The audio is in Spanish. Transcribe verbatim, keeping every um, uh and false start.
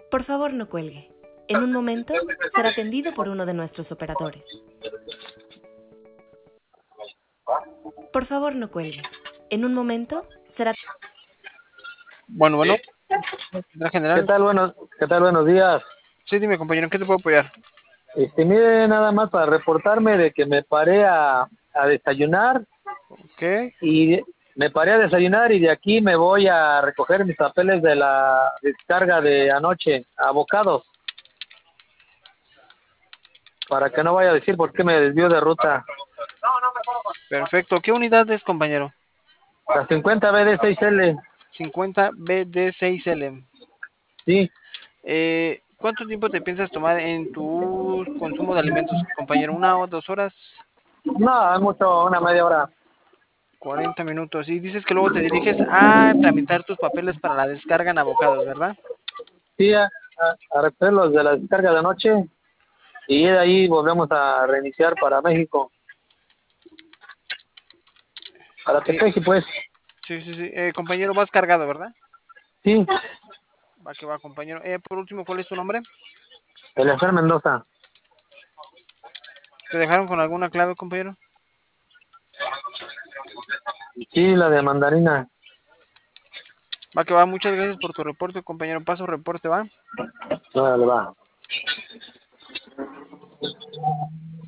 Por favor, no cuelgue. En un momento será atendido por uno de nuestros operadores. Por favor, no cuelgue. En un momento será... Bueno, bueno, ¿la ¿Qué general? tal? Buenos, ¿qué tal? Buenos días. Sí, dime, compañero, ¿en qué te puedo apoyar? Este, mire, nada más para reportarme de que me paré a, a desayunar Ok, y de- me paré a desayunar y de aquí me voy a recoger mis papeles de la descarga de anoche, abocados, para que no vaya a decir por qué me desvió de ruta. perfecto. ¿Qué unidad es, compañero? La cincuenta B D seis L, cincuenta B D seis L. sí. Eh, ¿cuánto tiempo te piensas tomar en tu consumo de alimentos, compañero? ¿Una o dos horas? No, es mucho, una media hora. Cuarenta minutos. Y dices que luego te diriges a tramitar tus papeles para la descarga en abocados, ¿verdad? Sí, a, a, a recoger los de la descarga de anoche y de ahí volvemos a reiniciar para México, para Ok, Tepeji, pues. sí, sí, sí. Eh, compañero, vas cargado, ¿verdad? Sí, Va que va, compañero. Eh, por último, ¿cuál es tu nombre? Eleazar Mendoza. ¿Te dejaron con alguna clave, compañero? Sí, la de mandarina. Va que va, muchas gracias por tu reporte, compañero. Paso reporte, va. Órale, va.